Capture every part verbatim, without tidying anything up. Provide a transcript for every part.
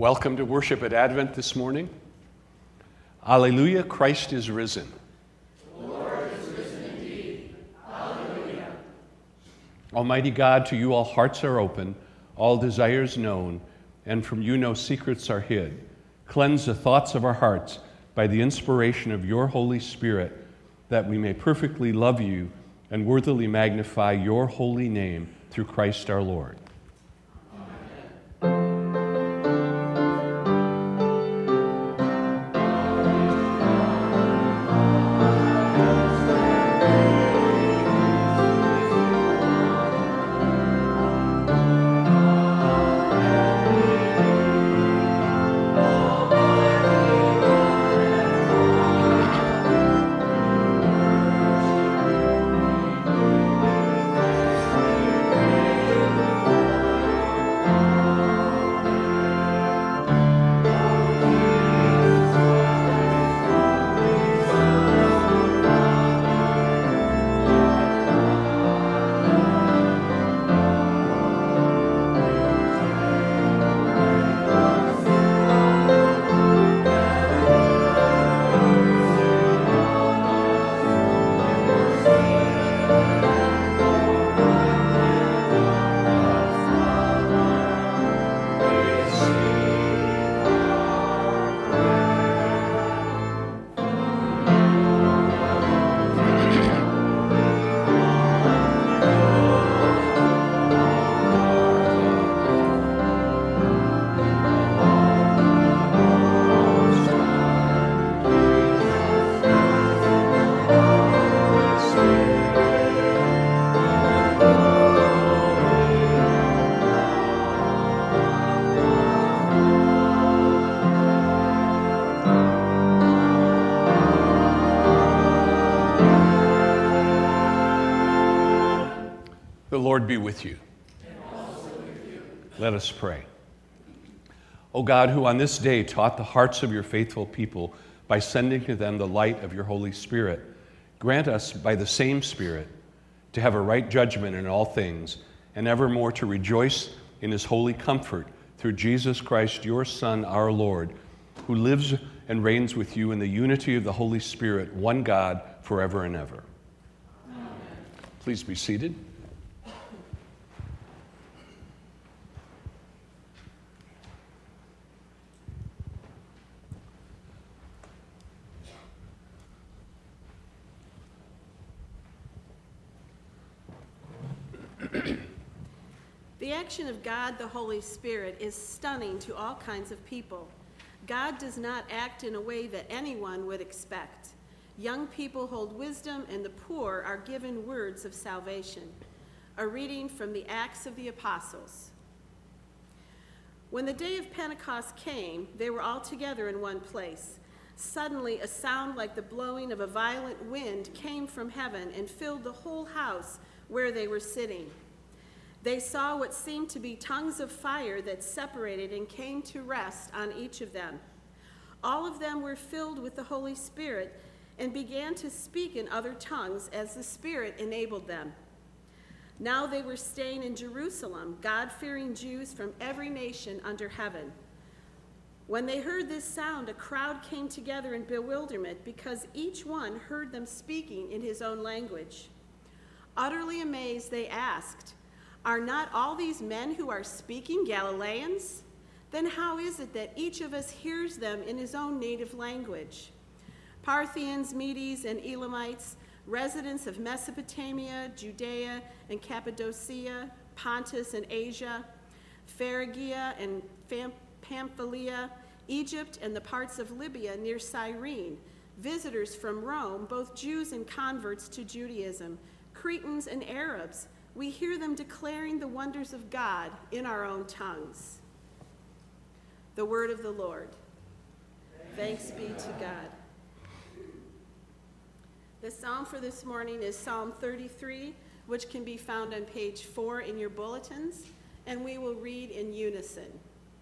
Welcome to worship at Advent this morning. Alleluia, Christ is risen. The Lord is risen indeed. Alleluia. Almighty God, to you all hearts are open, all desires known, and from you no secrets are hid. Cleanse the thoughts of our hearts by the inspiration of your Holy Spirit, that we may perfectly love you and worthily magnify your holy name through Christ our Lord. The Lord be with you. And also with you. Let us pray. O God, who on this day taught the hearts of your faithful people by sending to them the light of your Holy Spirit, grant us by the same Spirit to have a right judgment in all things, and evermore to rejoice in his holy comfort through Jesus Christ, your Son, our Lord, who lives and reigns with you in the unity of the Holy Spirit, one God, forever and ever. Amen. Please be seated. The action of God, the Holy Spirit, is stunning to all kinds of people. God does not act in a way that anyone would expect. Young people hold wisdom, and the poor are given words of salvation. A reading from the Acts of the Apostles. When the day of Pentecost came, they were all together in one place. Suddenly, a sound like the blowing of a violent wind came from heaven and filled the whole house where they were sitting. They saw what seemed to be tongues of fire that separated and came to rest on each of them. All of them were filled with the Holy Spirit and began to speak in other tongues as the Spirit enabled them. Now they were staying in Jerusalem, God-fearing Jews from every nation under heaven. When they heard this sound, a crowd came together in bewilderment because each one heard them speaking in his own language. Utterly amazed, they asked, "Are not all these men who are speaking Galileans? Then how is it that each of us hears them in his own native language?" Parthians, Medes, and Elamites, residents of Mesopotamia, Judea and Cappadocia, Pontus and Asia, Phrygia and Pamphylia, Egypt and the parts of Libya near Cyrene, visitors from Rome, both Jews and converts to Judaism, Cretans and Arabs, we hear them declaring the wonders of God in our own tongues. The word of the Lord. Thanks be to God. The psalm for this morning is Psalm thirty-three, which can be found on page four in your bulletins, and we will read in unison.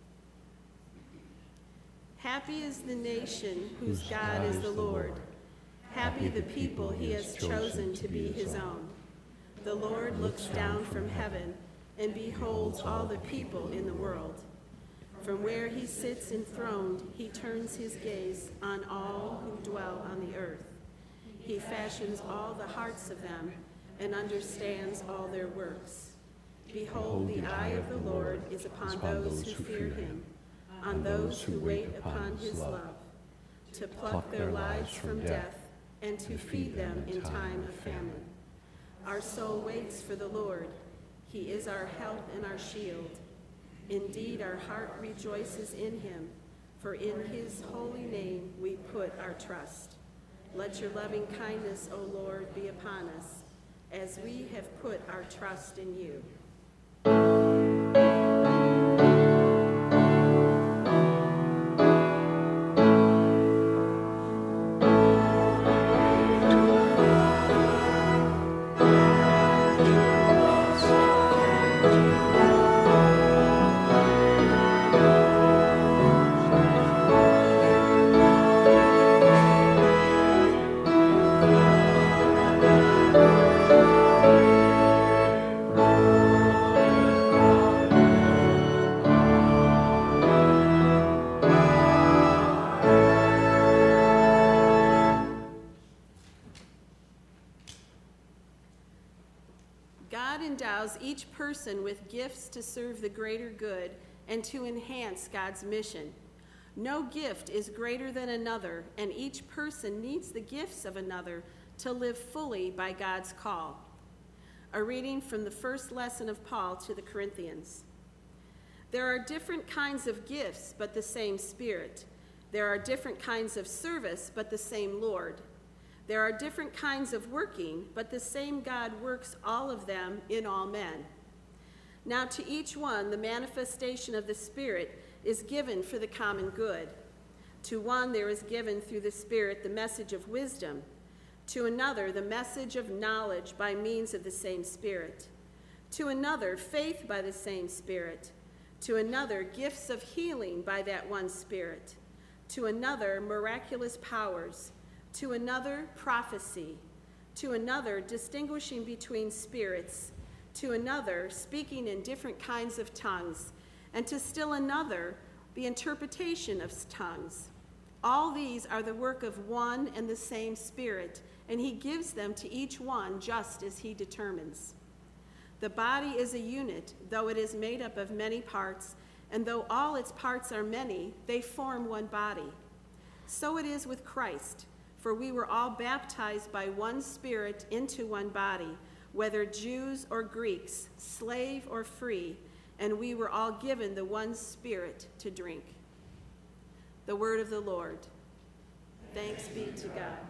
Happy is the nation whose God is the Lord. Happy the people he has chosen to be his own. The Lord looks down from heaven and beholds all the people in the world. From where he sits enthroned, he turns his gaze on all who dwell on the earth. He fashions all the hearts of them and understands all their works. Behold, the eye of the Lord is upon those who fear him, on those who wait upon his love, to pluck their lives from death and to feed them in time of famine. Our soul waits for the Lord. He is our help and our shield. Indeed, our heart rejoices in him, for in his holy name we put our trust. Let your loving kindness, O Lord, be upon us, as we have put our trust in you. God endows each person with gifts to serve the greater good and to enhance God's mission. No gift is greater than another, and each person needs the gifts of another to live fully by God's call. A reading from the first lesson of Paul to the Corinthians. There are different kinds of gifts, but the same Spirit. There are different kinds of service, but the same Lord. There are different kinds of working, but the same God works all of them in all men. Now to each one, the manifestation of the Spirit is given for the common good. To one there is given through the Spirit the message of wisdom, to another the message of knowledge by means of the same Spirit, to another faith by the same Spirit, to another gifts of healing by that one Spirit, to another miraculous powers, to another prophecy, to another distinguishing between spirits, to another speaking in different kinds of tongues, and to still another the interpretation of tongues. All these are the work of one and the same Spirit, and he gives them to each one just as he determines. The body is a unit, though it is made up of many parts, and though all its parts are many, they form one body. So it is with Christ. For we were all baptized by one Spirit into one body, whether Jews or Greeks, slave or free, and we were all given the one Spirit to drink. The word of the Lord. Thanks be to God.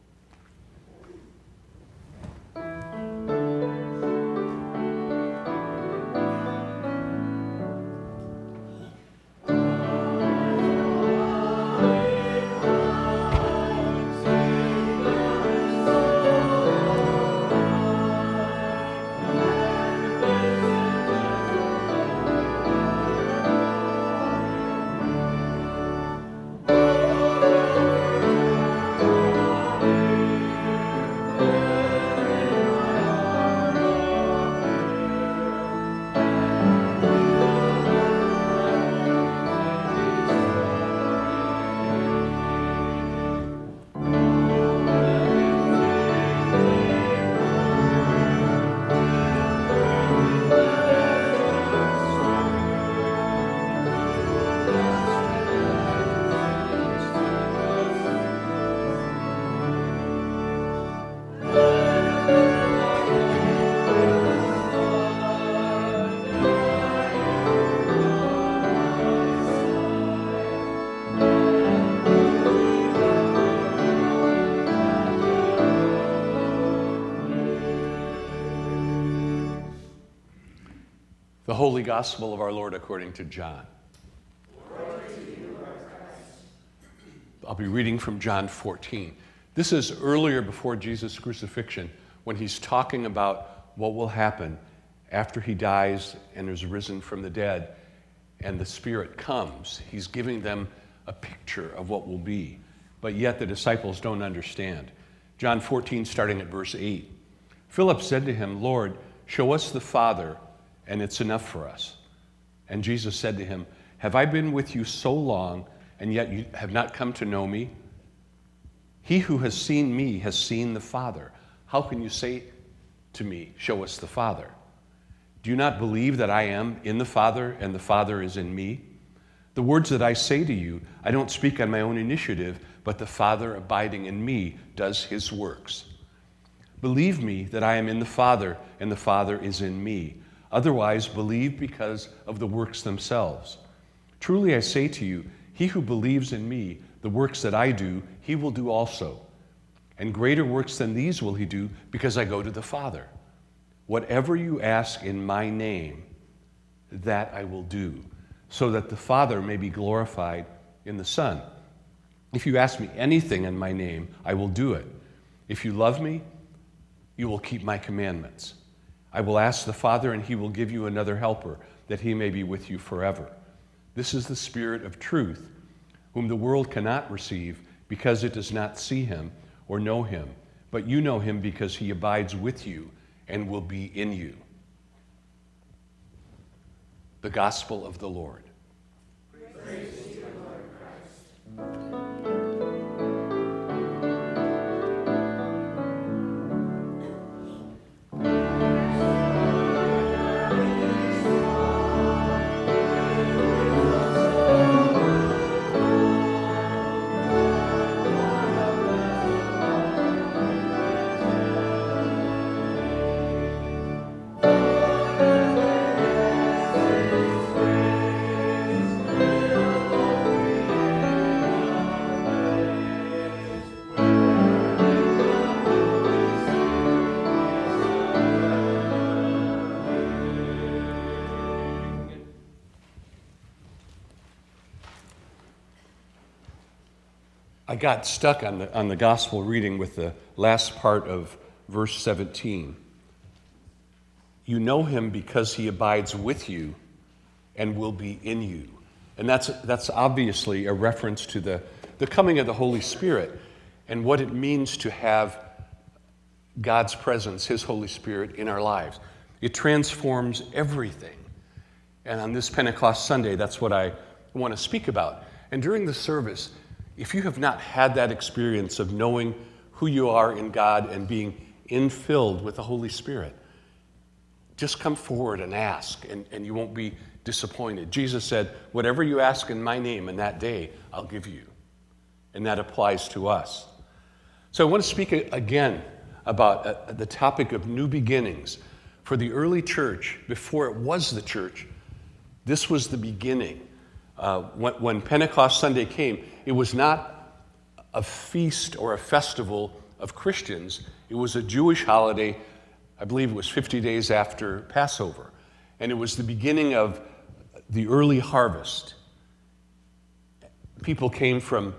The Holy Gospel of our Lord according to John. Glory to you, Lord Christ. I'll be reading from John fourteen. This is earlier before Jesus' crucifixion, when he's talking about what will happen after he dies and is risen from the dead, and the Spirit comes. He's giving them a picture of what will be, but yet the disciples don't understand. John fourteen, starting at verse eight. Philip said to him, Lord, show us the Father, and it's enough for us. And Jesus said to him, Have I been with you so long, and yet you have not come to know me? He who has seen me has seen the Father. How can you say to me, show us the Father? Do you not believe that I am in the Father, and the Father is in me? The words that I say to you, I don't speak on my own initiative, but the Father abiding in me does his works. Believe me that I am in the Father, and the Father is in me. Otherwise, believe because of the works themselves. Truly I say to you, he who believes in me, the works that I do, he will do also. And greater works than these will he do, because I go to the Father. Whatever you ask in my name, that I will do, so that the Father may be glorified in the Son. If you ask me anything in my name, I will do it. If you love me, you will keep my commandments. I will ask the Father, and he will give you another helper, that he may be with you forever. This is the Spirit of truth, whom the world cannot receive, because it does not see him or know him. But you know him because he abides with you and will be in you. The Gospel of the Lord. Praise to you, Lord Christ. I got stuck on the, on the gospel reading with the last part of verse seventeen. You know him because he abides with you and will be in you. And that's, that's obviously a reference to the, the coming of the Holy Spirit and what it means to have God's presence, his Holy Spirit, in our lives. It transforms everything. And on this Pentecost Sunday, that's what I want to speak about. And during the service, if you have not had that experience of knowing who you are in God and being infilled with the Holy Spirit, just come forward and ask, and, and you won't be disappointed. Jesus said, whatever you ask in my name in that day, I'll give you. And that applies to us. So I want to speak again about uh, the topic of new beginnings. For the early church, before it was the church, this was the beginning. Uh, when, when Pentecost Sunday came, it was not a feast or a festival of Christians. It was a Jewish holiday. I believe it was fifty days after Passover. And it was the beginning of the early harvest. People came from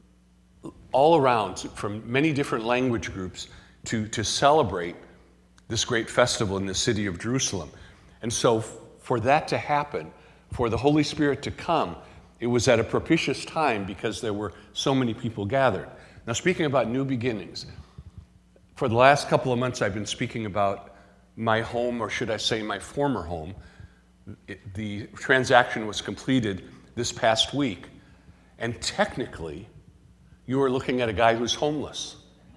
all around, from many different language groups, to, to celebrate this great festival in the city of Jerusalem. And so for that to happen, for the Holy Spirit to come, it was at a propitious time because there were so many people gathered. Now, speaking about new beginnings, for the last couple of months I've been speaking about my home, or should I say my former home. It, the transaction was completed this past week, and technically, you are looking at a guy who's homeless.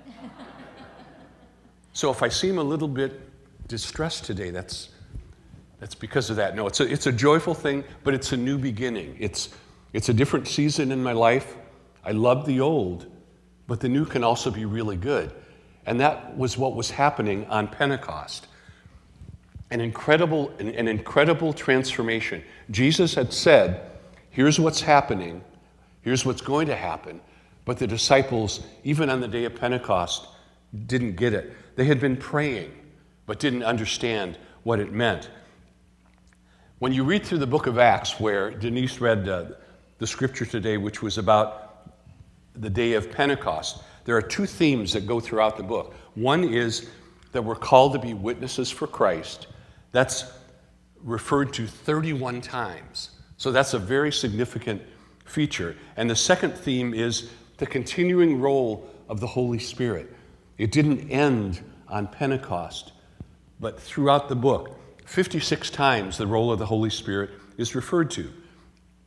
So if I seem a little bit distressed today, that's that's because of that. No, it's a, it's a joyful thing, but it's a new beginning. It's, it's a different season in my life. I love the old, but the new can also be really good. And that was what was happening on Pentecost. An incredible, an, an incredible transformation. Jesus had said, here's what's happening, here's what's going to happen, but the disciples, even on the day of Pentecost, didn't get it. They had been praying, but didn't understand what it meant. When you read through the book of Acts, where Denise read uh, the scripture today, which was about the day of Pentecost, there are two themes that go throughout the book. One is that we're called to be witnesses for Christ. That's referred to thirty-one times. So that's a very significant feature. And the second theme is the continuing role of the Holy Spirit. It didn't end on Pentecost, but throughout the book, fifty-six times the role of the Holy Spirit is referred to.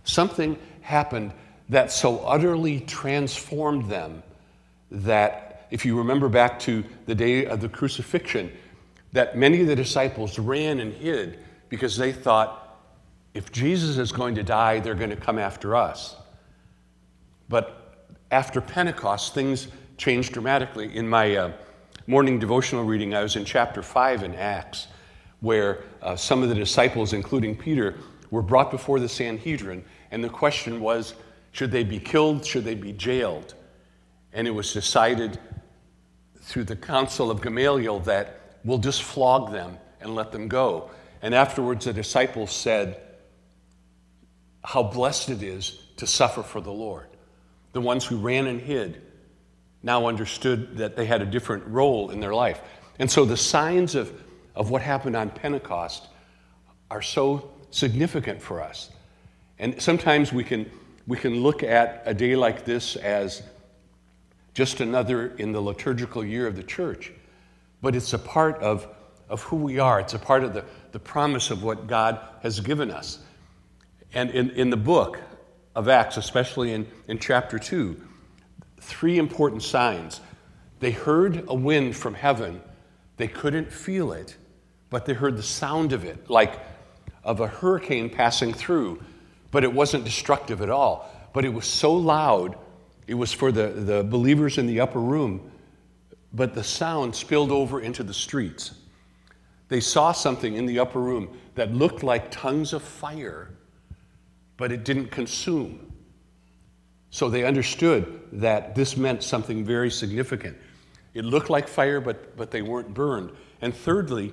Something happened that so utterly transformed them that, if you remember back to the day of the crucifixion, that many of the disciples ran and hid because they thought, if Jesus is going to die, they're going to come after us. But after Pentecost, things changed dramatically. In my uh, morning devotional reading, I was in chapter five in Acts, where uh, some of the disciples, including Peter, were brought before the Sanhedrin, and the question was, should they be killed? Should they be jailed? And it was decided through the council of Gamaliel that we'll just flog them and let them go. And afterwards the disciples said, how blessed it is to suffer for the Lord. The ones who ran and hid now understood that they had a different role in their life. And so the signs of, of what happened on Pentecost are so significant for us. And sometimes we can we can look at a day like this as just another in the liturgical year of the church, but it's a part of, of who we are. It's a part of the, the promise of what God has given us. And in, in the book of Acts, especially in, in chapter two, three important signs. They heard a wind from heaven. They couldn't feel it, but they heard the sound of it, like of a hurricane passing through, but it wasn't destructive at all. But it was so loud, it was for the, the believers in the upper room, but the sound spilled over into the streets. They saw something in the upper room that looked like tongues of fire, but it didn't consume. So they understood that this meant something very significant. It looked like fire, but, but they weren't burned. And thirdly,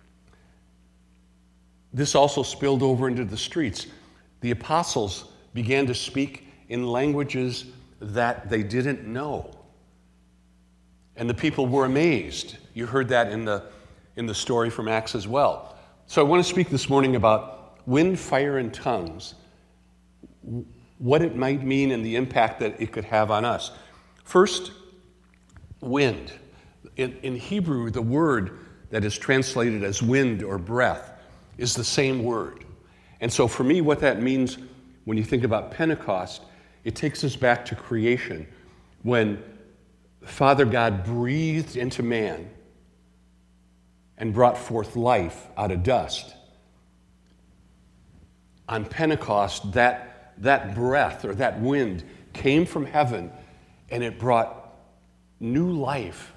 this also spilled over into the streets. The apostles began to speak in languages that they didn't know. And the people were amazed. You heard that in the, in the story from Acts as well. So I want to speak this morning about wind, fire, and tongues, what it might mean and the impact that it could have on us. First, wind. In, in Hebrew, the word that is translated as wind or breath is the same word. And so for me, what that means when you think about Pentecost, it takes us back to creation, when Father God breathed into man and brought forth life out of dust. On Pentecost, that, that breath or that wind came from heaven, and it brought new life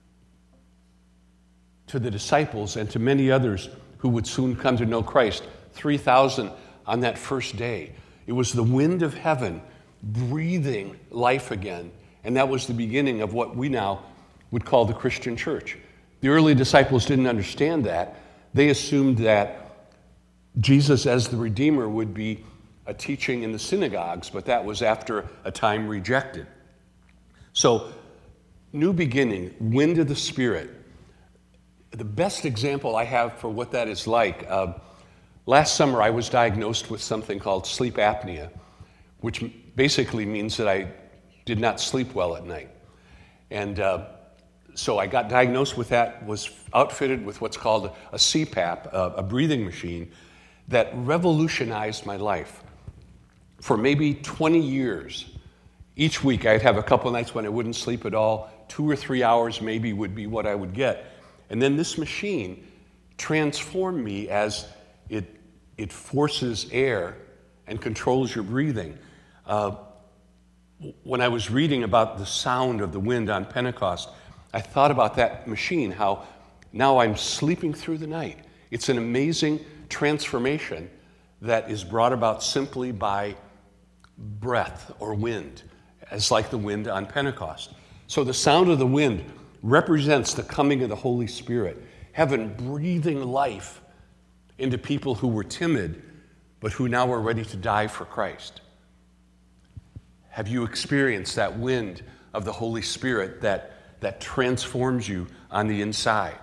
to the disciples and to many others who would soon come to know Christ. three thousand on that first day. It was the wind of heaven breathing life again, and that was the beginning of what we now would call the Christian church. The early disciples didn't understand that. They assumed that Jesus as the Redeemer would be a teaching in the synagogues, but that was after a time rejected. So, new beginning, wind of the Spirit. The best example I have for what that is like, uh, last summer I was diagnosed with something called sleep apnea, which basically means that I did not sleep well at night. And uh, so I got diagnosed with that, was outfitted with what's called a C PAP, a, a breathing machine, that revolutionized my life. For maybe twenty years, each week I'd have a couple nights when I wouldn't sleep at all. Two or three hours maybe would be what I would get. And then this machine transformed me as it, it forces air and controls your breathing. Uh, when I was reading about the sound of the wind on Pentecost, I thought about that machine, how now I'm sleeping through the night. It's an amazing transformation that is brought about simply by breath or wind, as like the wind on Pentecost. So the sound of the wind represents the coming of the Holy Spirit, heaven breathing life into people who were timid, but who now are ready to die for Christ. Have you experienced that wind of the Holy Spirit that, that transforms you on the inside?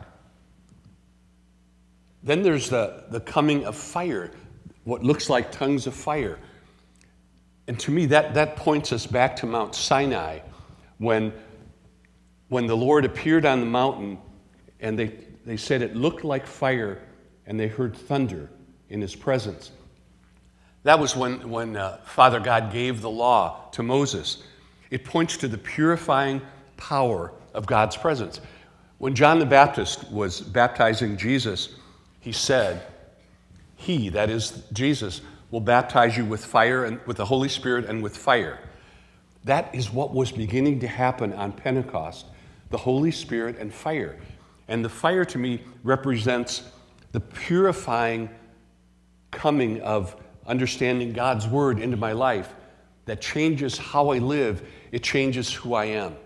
Then there's the, the coming of fire, what looks like tongues of fire. And to me, that, that points us back to Mount Sinai, when, when the Lord appeared on the mountain, and they, they said it looked like fire, and they heard thunder in his presence. That was when, when uh, Father God gave the law to Moses. It points to the purifying power of God's presence. When John the Baptist was baptizing Jesus, he said, he, that is Jesus, will baptize you with fire and with the Holy Spirit and with fire. That is what was beginning to happen on Pentecost, the Holy Spirit and fire. And the fire to me represents the purifying coming of understanding God's word into my life that changes how I live. It changes who I am.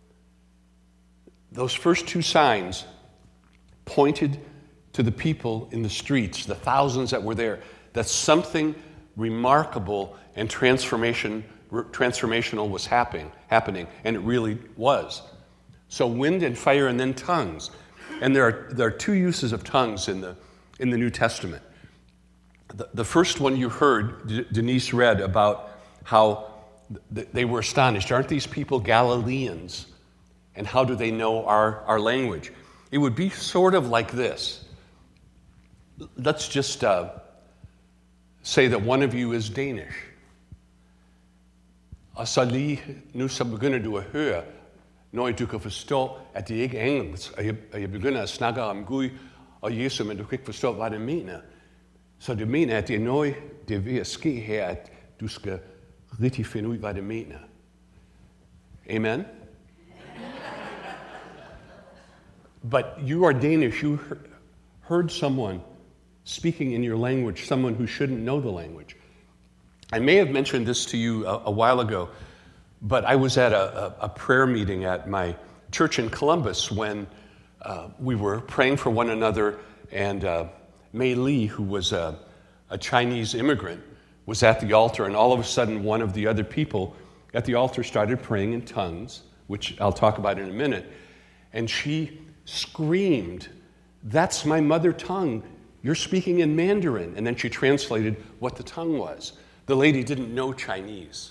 Those first two signs pointed to the people in the streets, the thousands that were there, that something remarkable and transformation, transformational was happening, happening, and it really was. So wind and fire and then tongues. And there are, there are two uses of tongues in the, in the New Testament. The, the first one you heard, D- Denise read about how th- they were astonished. Aren't these people Galileans? And how do they know our, our language? It would be sort of like this. Let's just uh, say that one of you is Danish. Og så lige nu så begynder du at høre, når du kan forstå, at det ikke er engelsk, og jeg, og jeg begynder at snakke om Gud og Jesus, men du kan ikke forstå, hvad det mener. Så det mener, at det er noget, det er ved at ske her, at du skal rigtig finde ud, hvad det mener. Amen? But you are Danish. You heard someone speaking in your language, someone who shouldn't know the language. I may have mentioned this to you a, a while ago, but I was at a, a, a prayer meeting at my church in Columbus when uh, we were praying for one another, and uh, Mei Li, who was a, a Chinese immigrant, was at the altar, and all of a sudden one of the other people at the altar started praying in tongues, which I'll talk about in a minute, and she screamed, "That's my mother tongue. You're speaking in Mandarin." And then she translated what the tongue was. The lady didn't know Chinese.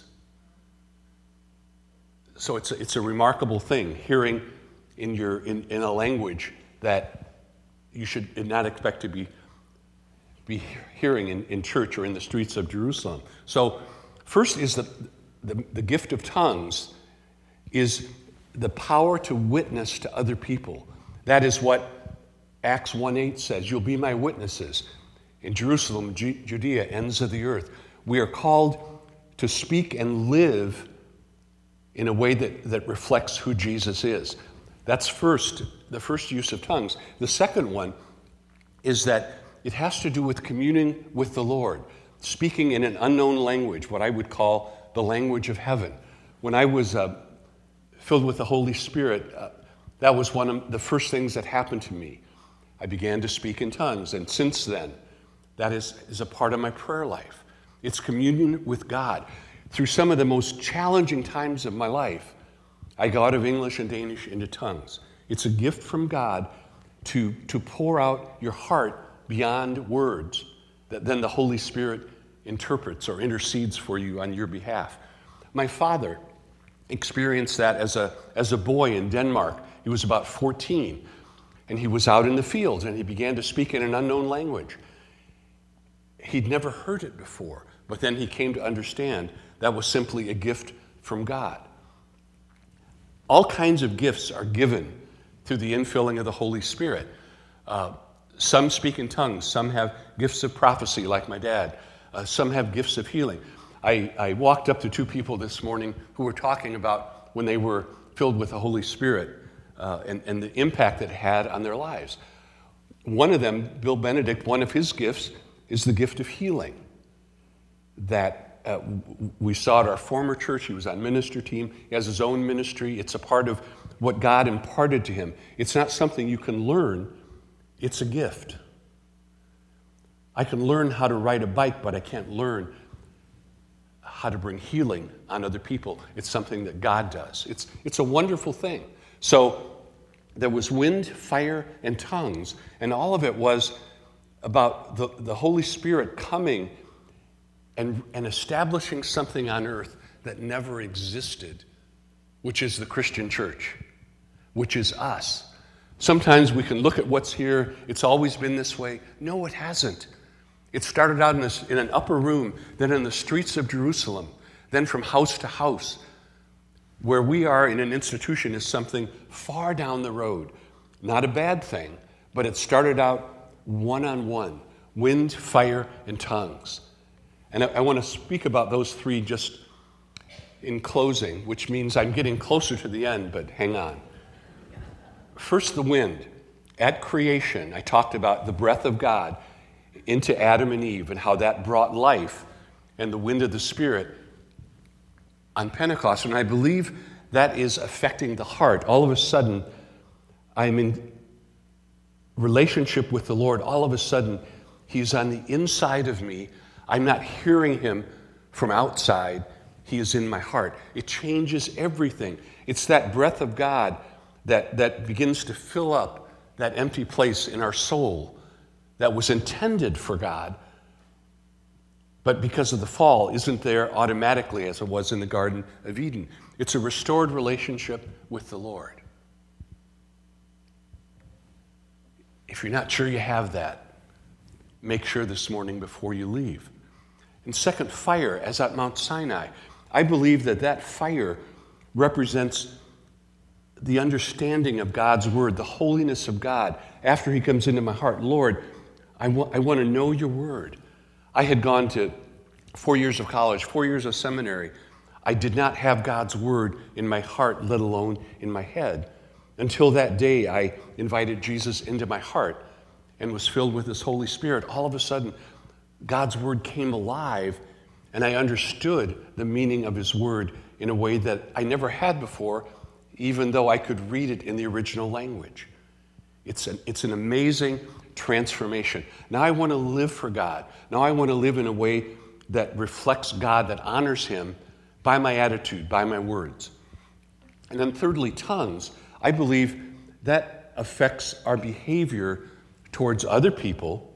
So it's a, it's a remarkable thing, hearing in, your, in, in a language that you should not expect to be, be hearing in, in church or in the streets of Jerusalem. So first is the, the, the gift of tongues is the power to witness to other people. That is what Acts one eight says. You'll be my witnesses in Jerusalem, Ju- Judea, ends of the earth. We are called to speak and live in a way that, that reflects who Jesus is. That's first, the first use of tongues. The second one is that it has to do with communing with the Lord, speaking in an unknown language, what I would call the language of heaven. When I was uh, filled with the Holy Spirit, uh, that was one of the first things that happened to me. I began to speak in tongues, and since then, that is, is a part of my prayer life. It's communion with God. Through some of the most challenging times of my life, I go out of English and Danish into tongues. It's a gift from God to, to pour out your heart beyond words that then the Holy Spirit interprets or intercedes for you on your behalf. My father experienced that as a, as a boy in Denmark. He was about fourteen, and he was out in the fields, and he began to speak in an unknown language. He'd never heard it before, but then he came to understand that was simply a gift from God. All kinds of gifts are given through the infilling of the Holy Spirit. Uh, some speak in tongues. Some have gifts of prophecy, like my dad. Uh, some have gifts of healing. I, I walked up to two people this morning who were talking about when they were filled with the Holy Spirit uh, and, and the impact that it had on their lives. One of them, Bill Benedict, one of his gifts is the gift of healing that uh, we saw at our former church. He was on minister team. He has his own ministry. It's a part of what God imparted to him. It's not something you can learn. It's a gift. I can learn how to ride a bike, but I can't learn how to bring healing on other people. It's something that God does. It's, it's a wonderful thing. So there was wind, fire, and tongues, and all of it was about the, the Holy Spirit coming and, and establishing something on earth that never existed, which is the Christian church, which is us. Sometimes we can look at what's here. It's always been this way. No, it hasn't. It started out in, this, in an upper room, then in the streets of Jerusalem, then from house to house. Where we are in an institution is something far down the road. Not a bad thing, but it started out one-on-one, wind, fire, and tongues. And I, I want to speak about those three just in closing, which means I'm getting closer to the end, but hang on. First, the wind. At creation, I talked about the breath of God into Adam and Eve and how that brought life and the wind of the Spirit on Pentecost. And I believe that is affecting the heart. All of a sudden, I'm in relationship with the Lord. All of a sudden, He's on the inside of me. I'm not hearing Him from outside. He is in my heart. It changes everything. It's that breath of God that, that begins to fill up that empty place in our soul that was intended for God, but because of the fall, isn't there automatically as it was in the Garden of Eden. It's a restored relationship with the Lord. If you're not sure you have that, make sure this morning before you leave. And second, fire, as at Mount Sinai. I believe that that fire represents the understanding of God's word, the holiness of God. After He comes into my heart, Lord, I, wa- I want to know your word. I had gone to four years of college, four years of seminary. I did not have God's word in my heart, let alone in my head. Until that day, I invited Jesus into my heart and was filled with His Holy Spirit. All of a sudden, God's word came alive, and I understood the meaning of His word in a way that I never had before, even though I could read it in the original language. It's an, it's an amazing transformation. Now I want to live for God. Now I want to live in a way that reflects God, that honors Him by my attitude, by my words. And then thirdly, tongues. I believe that affects our behavior towards other people.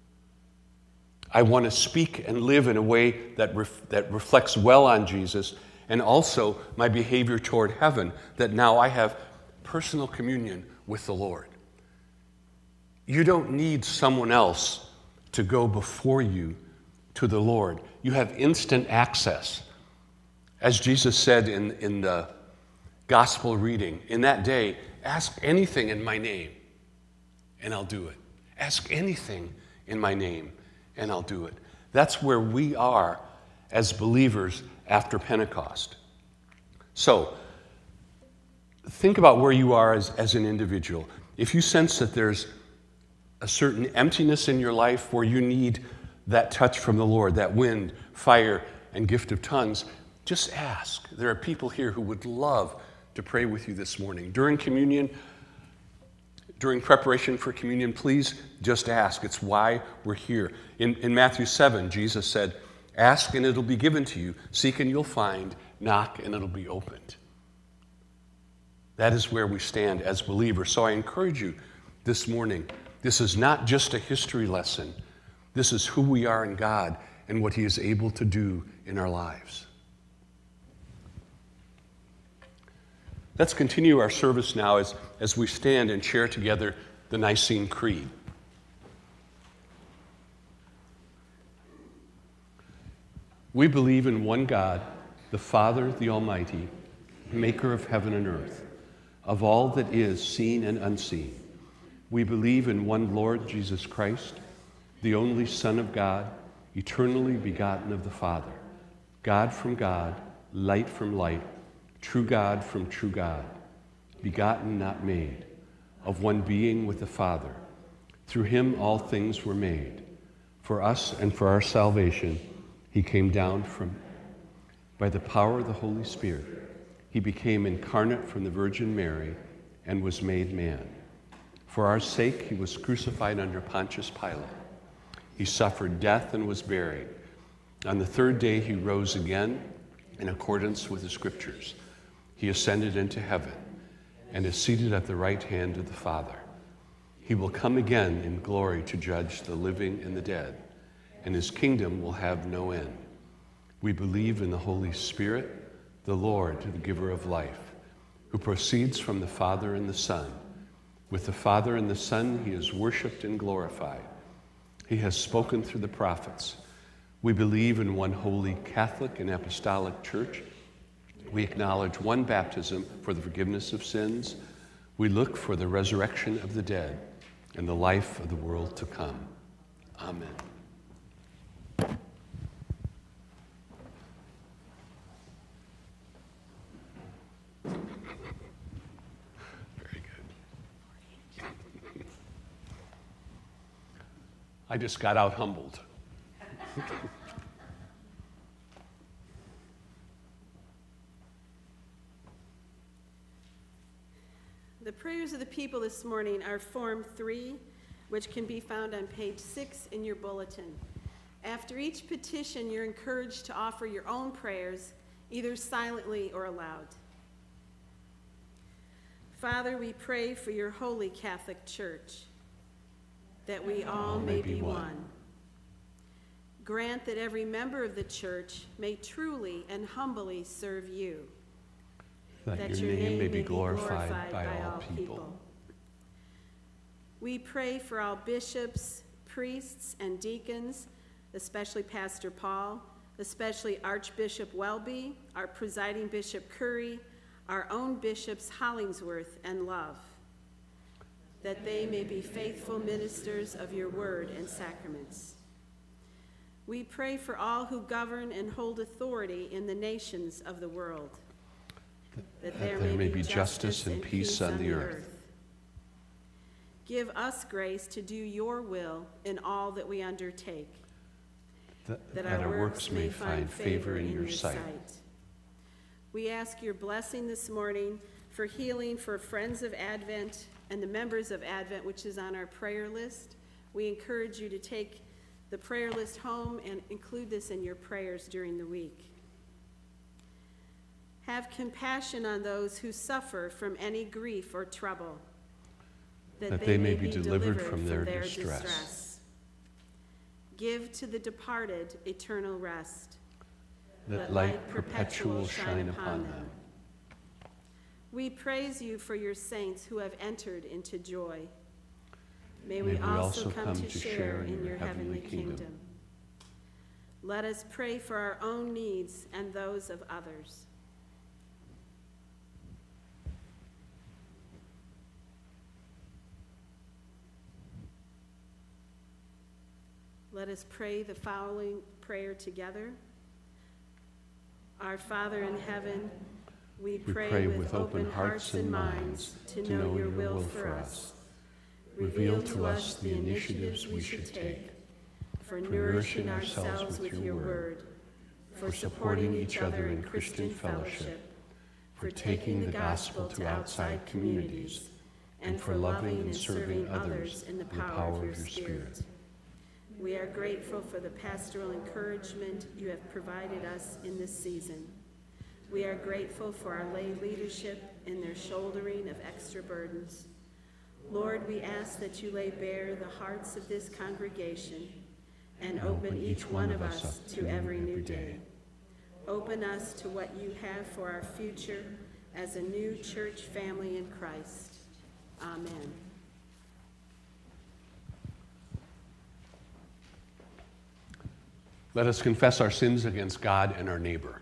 I want to speak and live in a way that ref- that reflects well on Jesus, and also my behavior toward heaven, that now I have personal communion with the Lord. You don't need someone else to go before you to the Lord. You have instant access. As Jesus said in, in the gospel reading, in that day, ask anything in my name, and I'll do it. Ask anything in my name, and I'll do it. That's where we are as believers after Pentecost. So, think about where you are as, as an individual. If you sense that there's a certain emptiness in your life where you need that touch from the Lord, that wind, fire, and gift of tongues, just ask. There are people here who would love to pray with you this morning. During communion, during preparation for communion, please just ask. It's why we're here. In, in Matthew seven, Jesus said, ask and it'll be given to you. Seek and you'll find. Knock and it'll be opened. That is where we stand as believers. So I encourage you this morning, this is not just a history lesson. This is who we are in God and what He is able to do in our lives. Let's continue our service now as, as we stand and share together the Nicene Creed. We believe in one God, the Father, the Almighty, maker of heaven and earth, of all that is seen and unseen. We believe in one Lord Jesus Christ, the only Son of God, eternally begotten of the Father, God from God, light from light, true God from true God, begotten, not made, of one being with the Father. Through Him all things were made. For us and for our salvation, He came down from, by the power of the Holy Spirit. He became incarnate from the Virgin Mary and was made man. For our sake, He was crucified under Pontius Pilate. He suffered death and was buried. On the third day, He rose again in accordance with the Scriptures. He ascended into heaven and is seated at the right hand of the Father. He will come again in glory to judge the living and the dead, and His kingdom will have no end. We believe in the Holy Spirit, the Lord, the giver of life, who proceeds from the Father and the Son. With the Father and the Son, He is worshiped and glorified. He has spoken through the prophets. We believe in one holy Catholic and Apostolic Church. We acknowledge one baptism for the forgiveness of sins. We look for the resurrection of the dead and the life of the world to come. Amen. Very good. I just got out humbled. The prayers of the people this morning are Form three, which can be found on page six in your bulletin. After each petition, you're encouraged to offer your own prayers, either silently or aloud. Father, we pray for your holy Catholic Church, that we all may be one. Grant that every member of the church may truly and humbly serve you. That, that your, your name, name may be glorified, glorified by, by all people. people. We pray for all bishops, priests, and deacons, especially Pastor Paul, especially Archbishop Welby, our presiding Bishop Curry, our own bishops Hollingsworth and Love, that they may be faithful ministers of your word and sacraments. We pray for all who govern and hold authority in the nations of the world, that there, that there may, may be justice and peace on the earth. earth. Give us grace to do your will in all that we undertake, that, that, that our, our works may find favor in your sight. sight. We ask your blessing this morning for healing for Friends of Advent and the members of Advent, which is on our prayer list. We encourage you to take the prayer list home and include this in your prayers during the week. Have compassion on those who suffer from any grief or trouble, that, that they, they may be delivered, delivered from their, their distress. distress. Give to the departed eternal rest, that, that light perpetual shine upon them. We praise you for your saints who have entered into joy. May, May we, we also come, come to share in your heavenly kingdom. kingdom. Let us pray for our own needs and those of others. Let us pray the following prayer together. Our Father in heaven, we pray, we pray with, with open hearts and minds to know, know your will for us. Reveal to us the initiatives we should take for nourishing ourselves with your word, for supporting each other in Christian fellowship, for taking the gospel to outside communities, and for loving and serving others in the power of your Spirit. We are grateful for the pastoral encouragement you have provided us in this season. We are grateful for our lay leadership in their shouldering of extra burdens. Lord, we ask that you lay bare the hearts of this congregation and open each one of us to every new day. Open us to what you have for our future as a new church family in Christ. Amen. Let us confess our sins against God and our neighbor.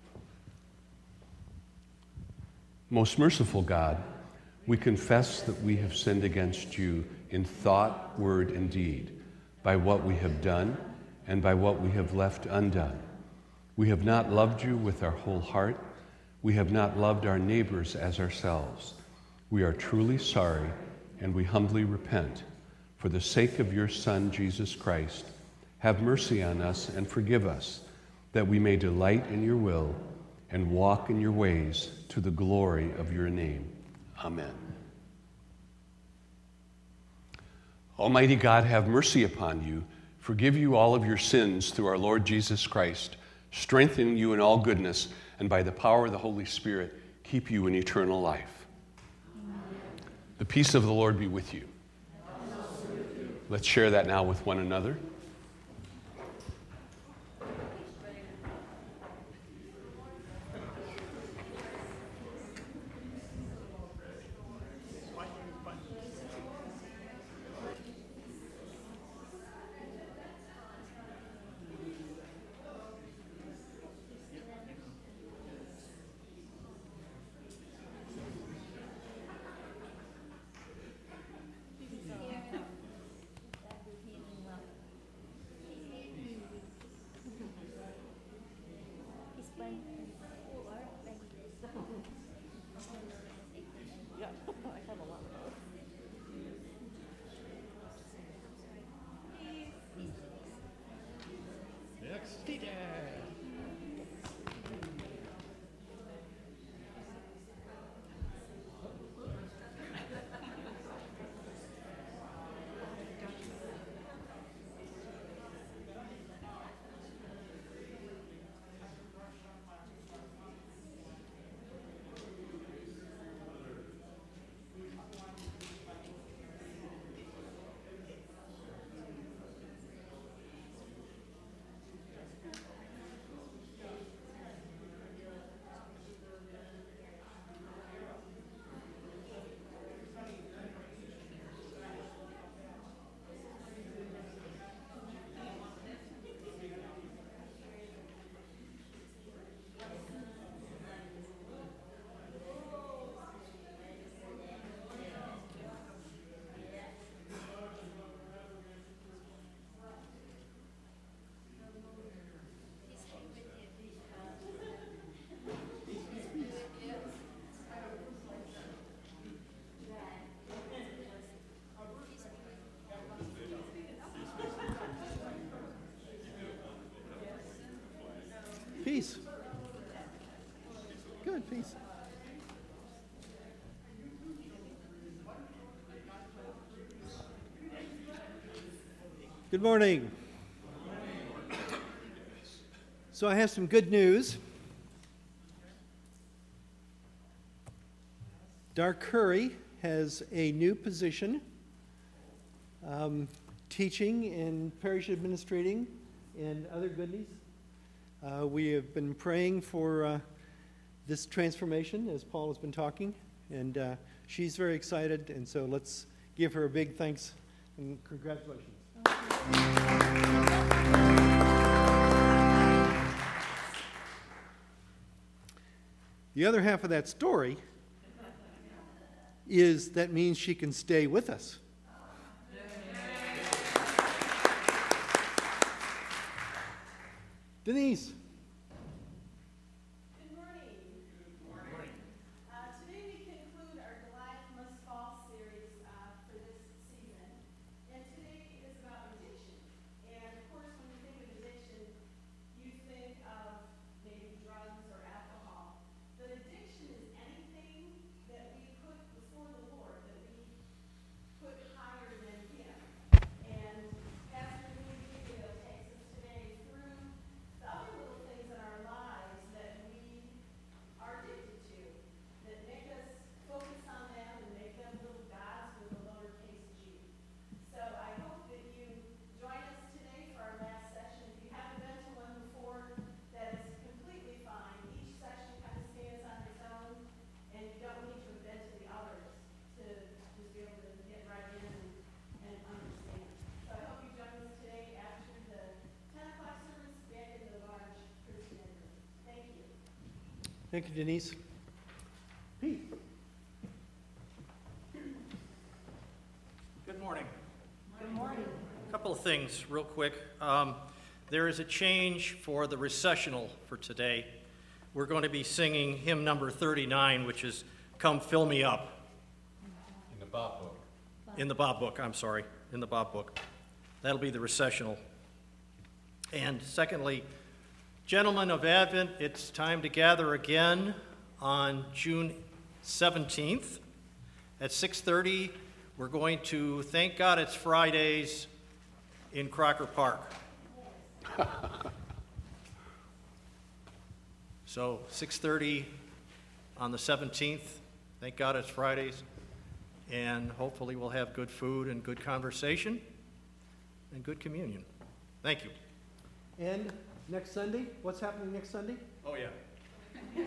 Most merciful God, we confess that we have sinned against you in thought, word, and deed, by what we have done and by what we have left undone. We have not loved you with our whole heart. We have not loved our neighbors as ourselves. We are truly sorry, and we humbly repent. For the sake of your Son, Jesus Christ, have mercy on us and forgive us, that we may delight in your will and walk in your ways to the glory of your name. Amen. Almighty God, have mercy upon you, forgive you all of your sins through our Lord Jesus Christ, strengthen you in all goodness, and by the power of the Holy Spirit, keep you in eternal life. Amen. The peace of the Lord be with you. Let's share that now with one another. Peace. Good, peace. Good morning. So I have some good news. Dar Curry has a new position, um, teaching and parish administrating and other goodies. Uh, we have been praying for uh, this transformation, as Paul has been talking, and uh, she's very excited, and so let's give her a big thanks and congratulations. The other half of that story is that means she can stay with us. Denise. Good morning. Good morning. Uh, today we conclude our Goliath Must Fall series uh, for this season. And today is about addiction. And of course, when you think of addiction, you think of maybe drugs or alcohol. But addiction is anything that we put before the Lord, that we put higher than Him. And Pastor Louis Giglio takes us today through the other little things in our lives that we are addicted to, that make us focus on them and make them little gods with a lowercase g. So I hope that you join us today for our last session. If you haven't been to one before, that is completely fine. Each section kind of stands on its own, and you don't need to have been to the others to just be able to get right in and, and understand. So I hope you join us today after the ten o'clock service back in the large Christian room. Thank you. Thank you, Denise. Pete. Good morning. Good morning. A couple of things real quick. Um, there is a change for the recessional for today. We're going to be singing hymn number thirty-nine, which is Come Fill Me Up. In the Bob book. In the Bob book, I'm sorry, in the Bob book. That'll be the recessional. And secondly, gentlemen of Advent, it's time to gather again on June seventeenth at six thirty. We're going to Thank God It's Fridays in Crocker Park. So six thirty on the seventeenth. Thank God It's Fridays. And hopefully we'll have good food and good conversation and good communion. Thank you. And next Sunday, what's happening next Sunday? Oh, yeah.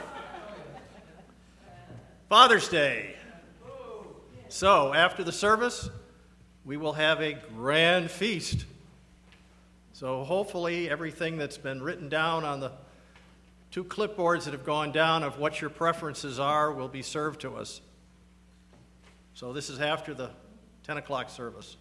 Father's Day. So, after the service, we will have a grand feast. So, hopefully, everything that's been written down on the two clipboards that have gone down of what your preferences are will be served to us. So, this is after the ten o'clock service.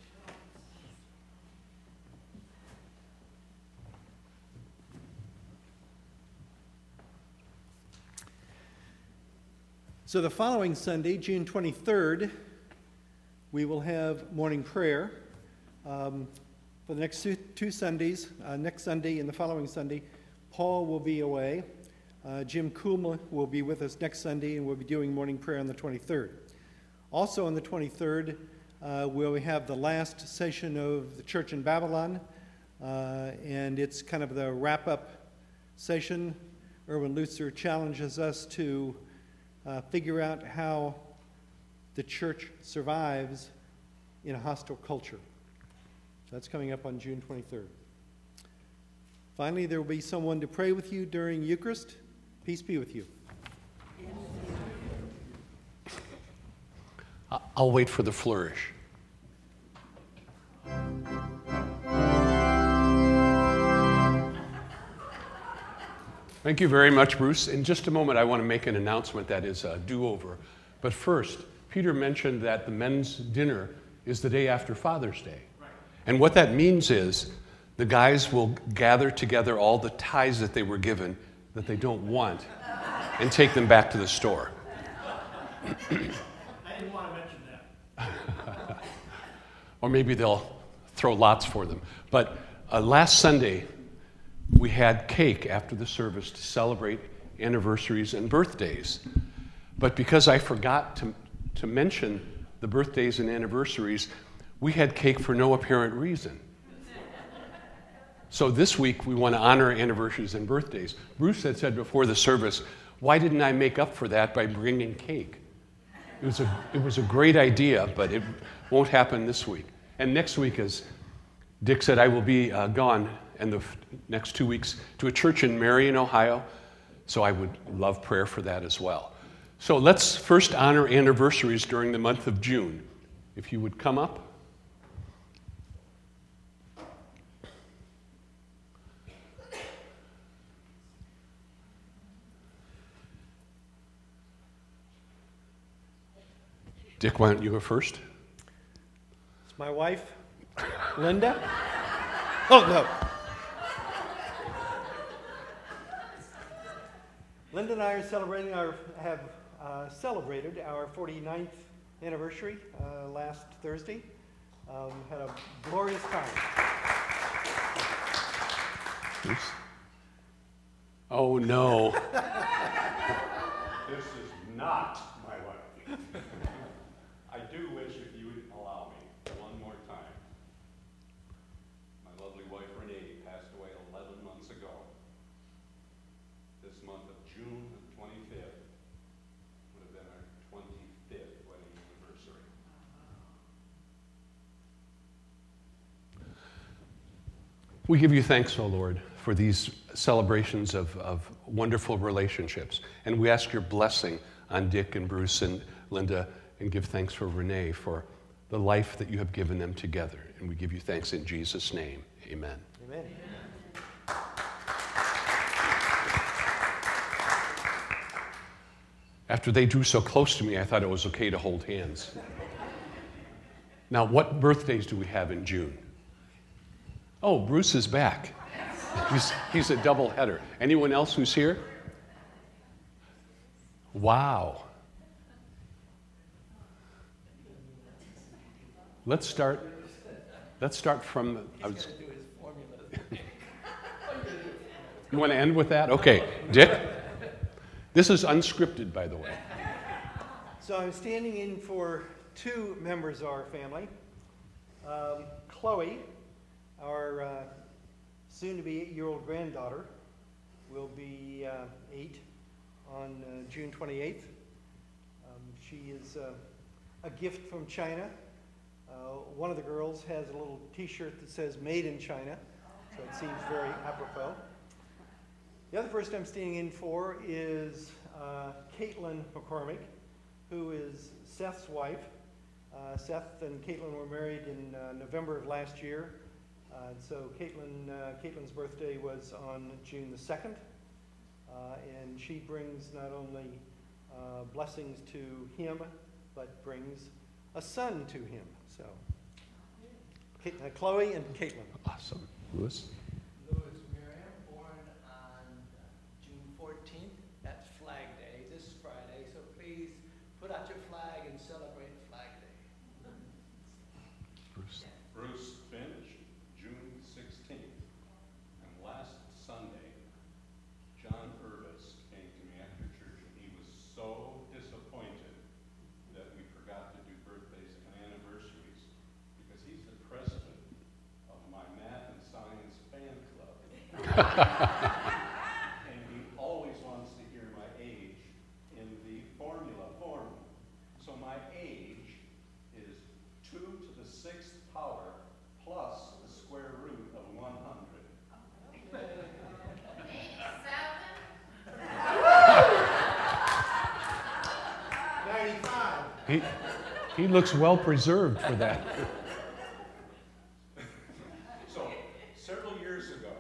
So the following Sunday, June twenty-third, we will have morning prayer. Um, for the next two, two Sundays, uh, next Sunday and the following Sunday, Paul will be away. Uh, Jim Kuma will be with us next Sunday, and we'll be doing morning prayer on the twenty-third. Also on the twenty-third, uh, we'll have the last session of the Church in Babylon, uh, and it's kind of the wrap-up session. Erwin Lutzer challenges us to Uh, figure out how the church survives in a hostile culture. So that's coming up on June twenty-third. Finally, there will be someone to pray with you during Eucharist. Peace be with you. I'll wait for the flourish. Thank you very much, Bruce. In just a moment, I want to make an announcement that is a do-over. But first, Peter mentioned that the men's dinner is the day after Father's Day. Right. And what that means is the guys will gather together all the ties that they were given that they don't want and take them back to the store. I didn't want to mention that. Or maybe they'll throw lots for them. But uh, last Sunday, we had cake after the service to celebrate anniversaries and birthdays. But because I forgot to, to mention the birthdays and anniversaries, we had cake for no apparent reason. So this week, we want to honor anniversaries and birthdays. Bruce had said before the service, why didn't I make up for that by bringing cake? It was a, it was a great idea, but it won't happen this week. And next week, as Dick said, I will be uh, gone in the f- next two weeks to a church in Marion, Ohio. So I would love prayer for that as well. So let's first honor anniversaries during the month of June. If you would come up. Dick, why don't you go first? It's my wife, Linda. Oh, no. Linda and I are celebrating our, have uh, celebrated our forty-ninth anniversary uh, last Thursday. Um, had a glorious time. Oops. Oh, no. This is not my wife. I do wish if you would allow me one more time. My lovely wife Renee passed away eleven months ago. This month of June twenty-fifth would have been our twenty-fifth wedding anniversary. We give you thanks, O Lord, for these celebrations of, of wonderful relationships. And we ask your blessing on Dick and Bruce and Linda, and give thanks for Renee for the life that you have given them together. And we give you thanks in Jesus' name. Amen. Amen. After they drew so close to me, I thought it was okay to hold hands. Now, what birthdays do we have in June? Oh, Bruce is back. He's, he's a double header. Anyone else who's here? Wow. Let's start. Let's start from. I was, you want to end with that? Okay, Dick. This is unscripted, by the way. So I'm standing in for two members of our family. Um, Chloe, our uh, soon-to-be eight-year-old granddaughter, will be uh, eight on uh, June twenty-eighth. Um, she is uh, a gift from China. Uh, one of the girls has a little T-shirt that says "Made in China," so it seems very apropos. The other person I'm standing in for is uh, Caitlin McCormick, who is Seth's wife. Uh, Seth and Caitlin were married in uh, November of last year. Uh, so Caitlin, uh, Caitlin's birthday was on June the second. Uh, and she brings not only uh, blessings to him, but brings a son to him. So, Kate, uh, Chloe and Caitlin. Awesome. Louis? Louis Miriam, born on June fourteenth. That's Flag Day, this Friday. So please put out your flag and celebrate Flag Day. Bruce? Bruce Finch, June sixteenth. And last Sunday, John Urvis came to me after church, and he was so disappointed that we forgot to do birthdays and anniversaries because he's the president of my math and science fan club. And he always wants to hear my age in the formula form. So my age is two to the sixth power plus the square root of one hundred. ninety-five. He, he looks well preserved for that. So, several years ago,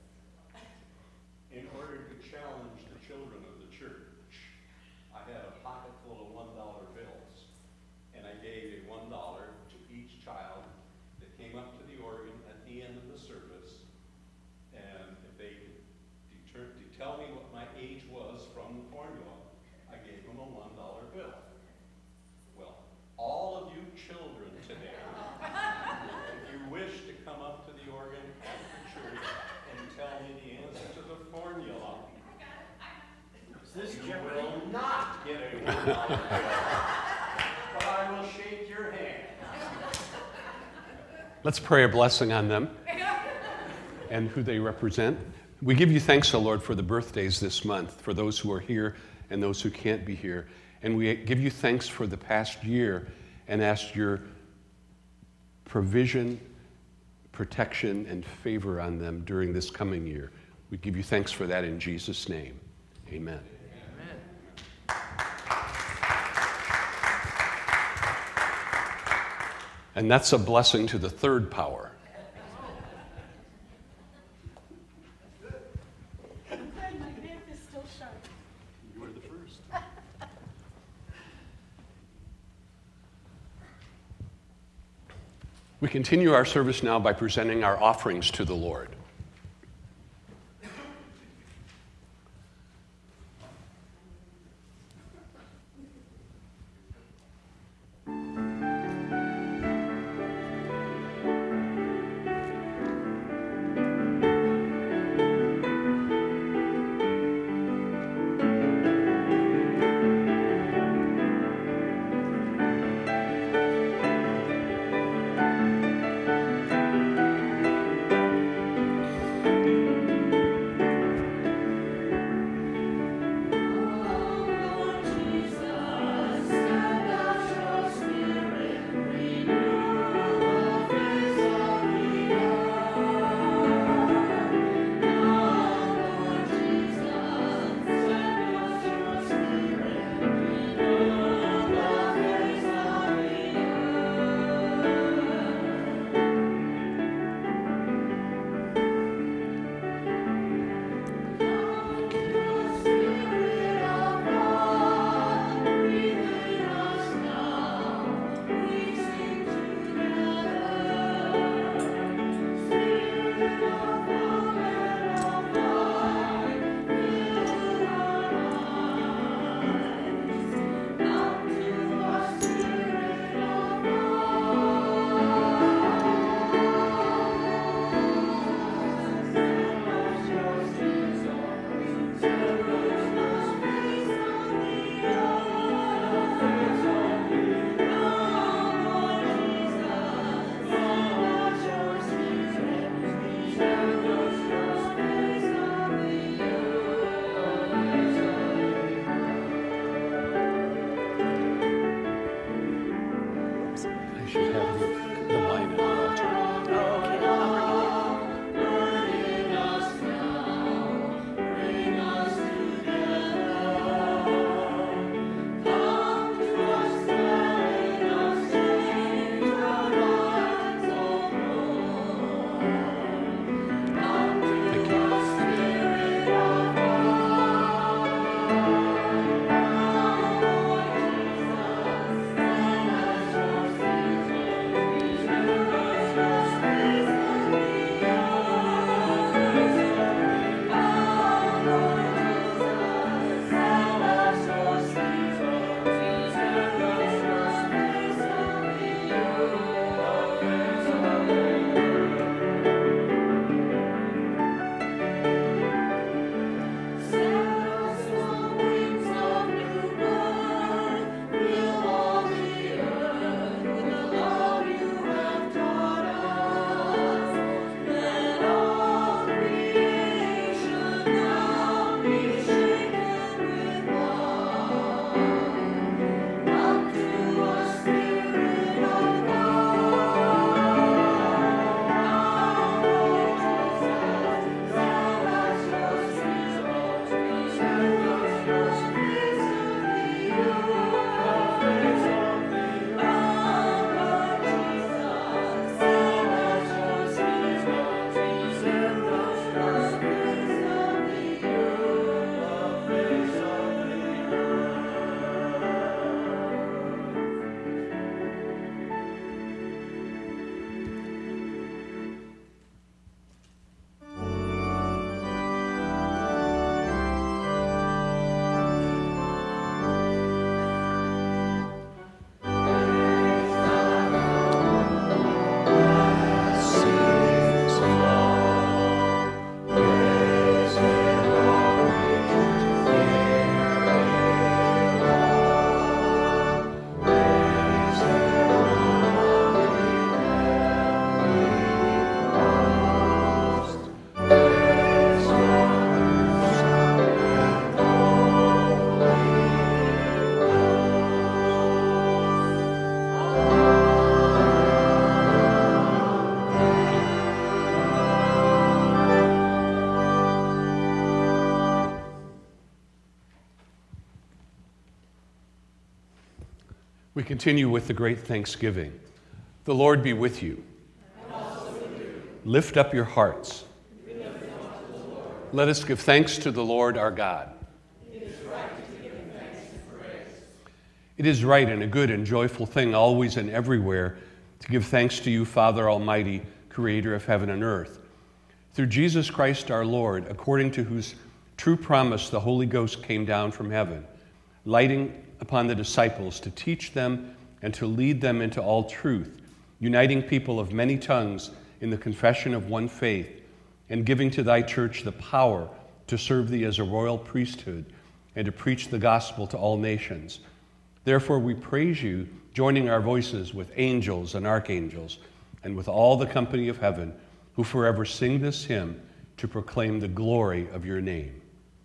in order to challenge the children of the church, I had a pocket full of one dollar bills, and I gave a one dollar to each child that came up to the organ at the end of the service, and if they could deter- to tell me what my age was from the formula, I gave them a one dollar bill. Well, all of you children today, if you wish to come up to the organ after church You will not get a one dollar bill, but I will shake your hand. Let's pray a blessing on them and who they represent. We give you thanks, O Lord, for the birthdays this month, for those who are here and those who can't be here. And we give you thanks for the past year and ask your provision, protection, and favor on them during this coming year. We give you thanks for that in Jesus' name. Amen. Amen. And that's a blessing to the third power. You were the first. We continue our service now by presenting our offerings to the Lord. We continue with the great thanksgiving. The Lord be with you. And also with you. Lift up your hearts. We lift them up to the Lord. Let us give thanks to the Lord our God. It is right to give him thanks and praise. It is right and a good and joyful thing always and everywhere to give thanks to you, Father Almighty, creator of heaven and earth. Through Jesus Christ our Lord, according to whose true promise the Holy Ghost came down from heaven, lighting upon the disciples to teach them and to lead them into all truth, uniting people of many tongues in the confession of one faith, and giving to thy church the power to serve thee as a royal priesthood and to preach the gospel to all nations. Therefore we praise you, joining our voices with angels and archangels and with all the company of heaven, who forever sing this hymn to proclaim the glory of your name.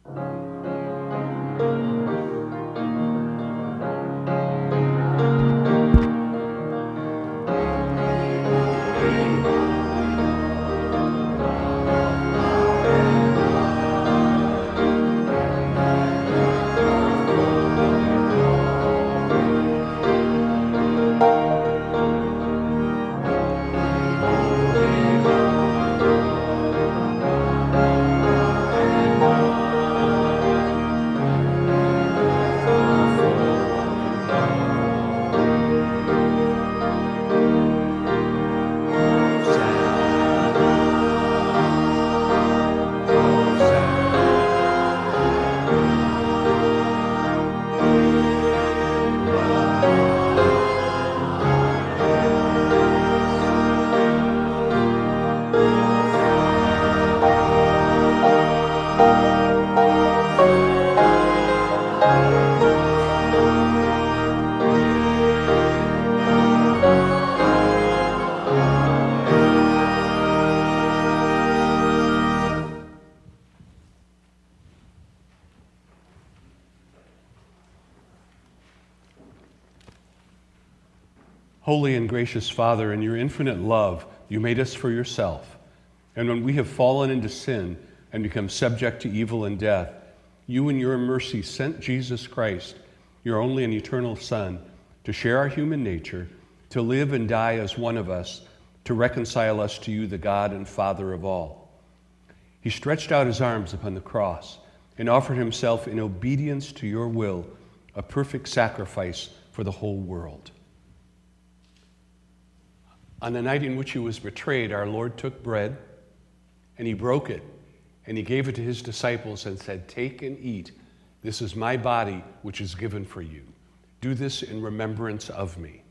Holy and gracious Father, in your infinite love, you made us for yourself. And when we have fallen into sin and become subject to evil and death, you in your mercy sent Jesus Christ, your only and eternal Son, to share our human nature, to live and die as one of us, to reconcile us to you, the God and Father of all. He stretched out his arms upon the cross and offered himself in obedience to your will, a perfect sacrifice for the whole world. On the night in which he was betrayed, our Lord took bread, and he broke it, and he gave it to his disciples and said, "Take and eat. This is my body, which is given for you. Do this in remembrance of me."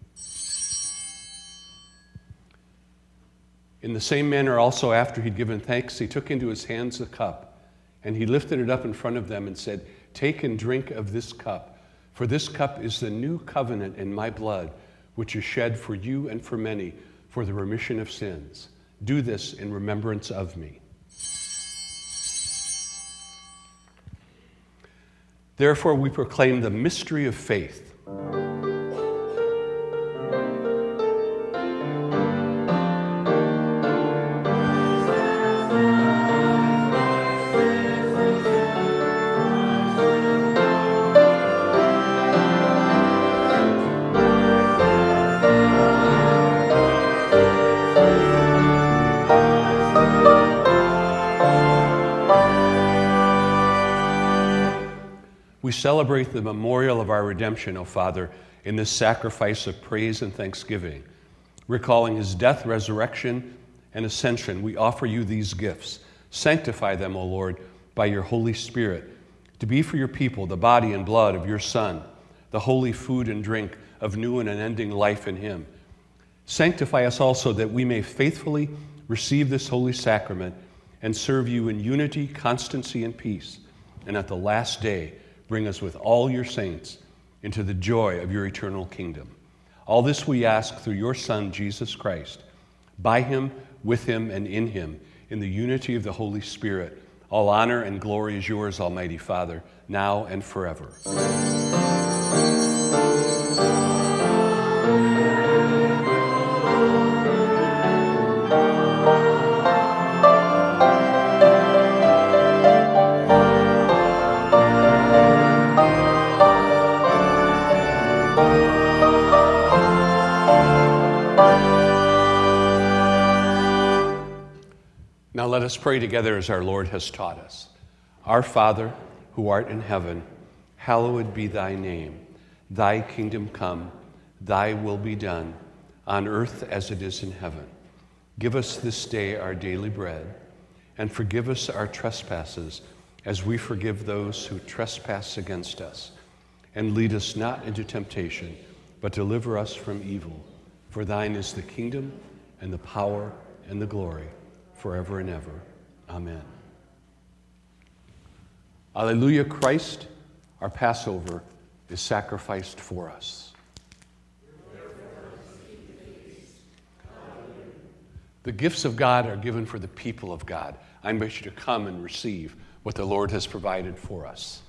In the same manner also, after he'd given thanks, he took into his hands a cup, and he lifted it up in front of them and said, "Take and drink of this cup, for this cup is the new covenant in my blood, which is shed for you and for many, for the remission of sins. Do this in remembrance of me." Therefore, we proclaim the mystery of faith. We celebrate the memorial of our redemption, O Father, in this sacrifice of praise and thanksgiving. Recalling his death, resurrection, and ascension, we offer you these gifts. Sanctify them, O Lord, by your Holy Spirit, to be for your people the body and blood of your Son, the holy food and drink of new and unending life in him. Sanctify us also that we may faithfully receive this holy sacrament and serve you in unity, constancy, and peace. And at the last day, bring us with all your saints into the joy of your eternal kingdom. All this we ask through your Son, Jesus Christ. By him, with him, and in him, in the unity of the Holy Spirit, all honor and glory is yours, Almighty Father, now and forever. Thank you. Now let us pray together as our Lord has taught us. Our Father, who art in heaven, hallowed be thy name. Thy kingdom come, thy will be done, on earth as it is in heaven. Give us this day our daily bread, and forgive us our trespasses, as we forgive those who trespass against us. And lead us not into temptation, but deliver us from evil. For thine is the kingdom, and the power, and the glory, forever and ever. Amen. Alleluia, Christ, our Passover, is sacrificed for us. The gifts of God are given for the people of God. I invite you to come and receive what the Lord has provided for us.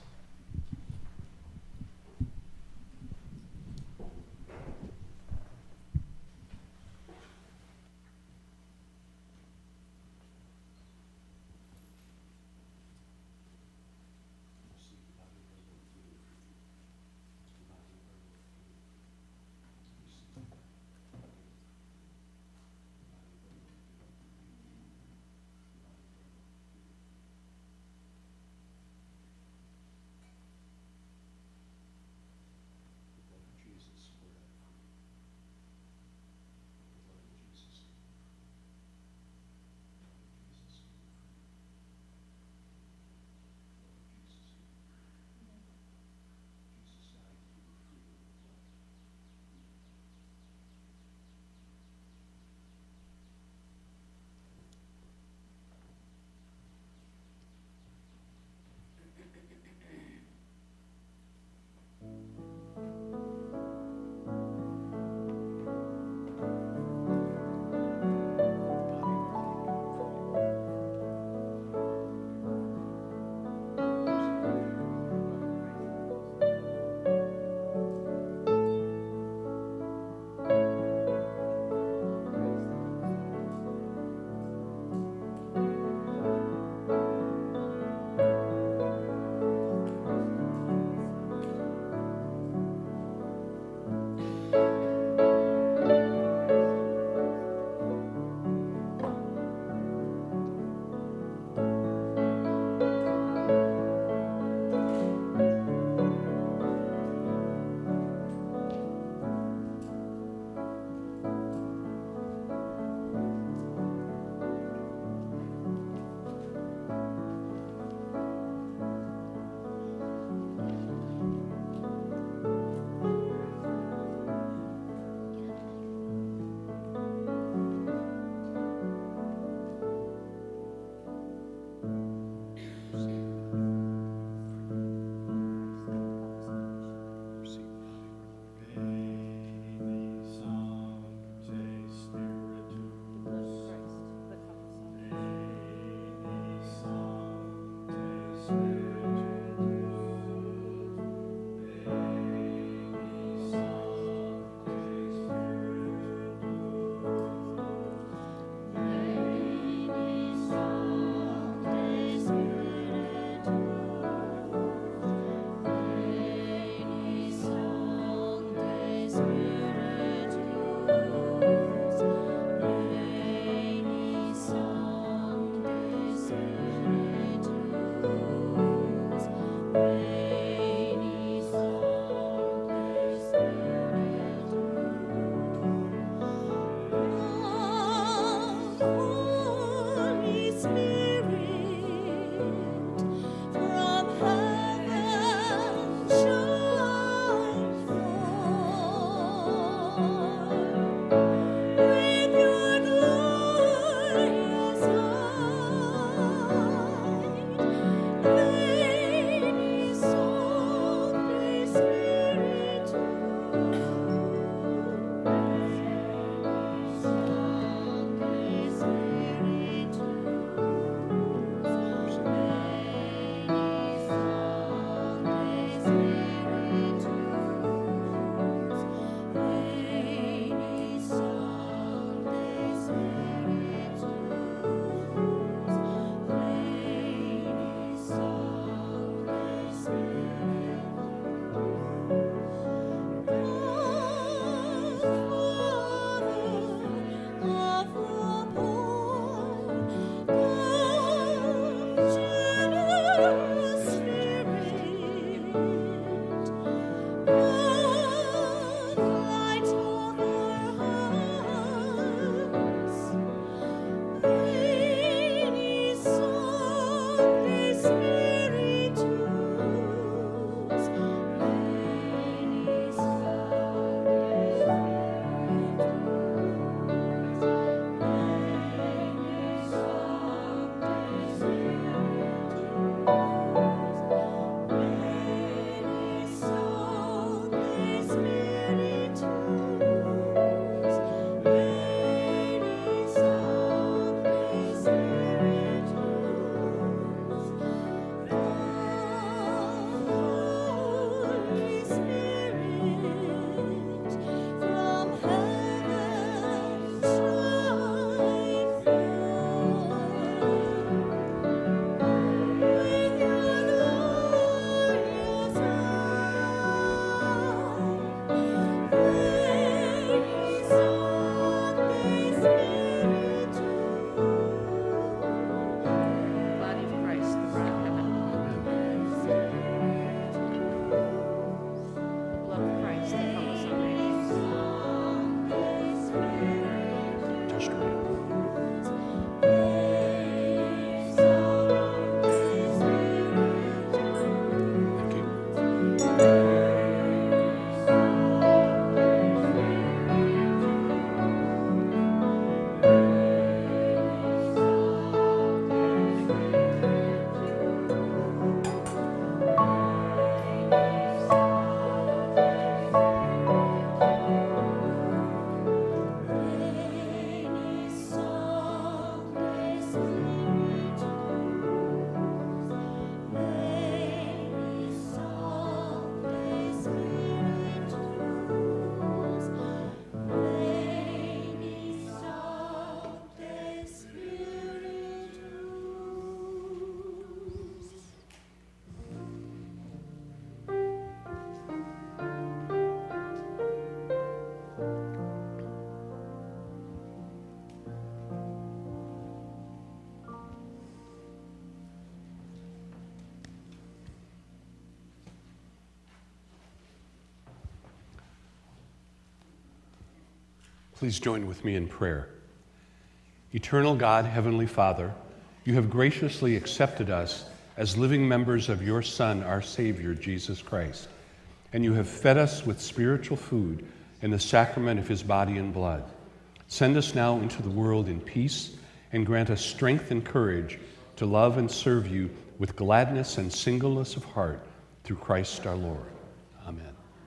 Please join with me in prayer. Eternal God, Heavenly Father, you have graciously accepted us as living members of your Son, our Savior, Jesus Christ, and you have fed us with spiritual food in the sacrament of his body and blood. Send us now into the world in peace and grant us strength and courage to love and serve you with gladness and singleness of heart through Christ our Lord. Amen.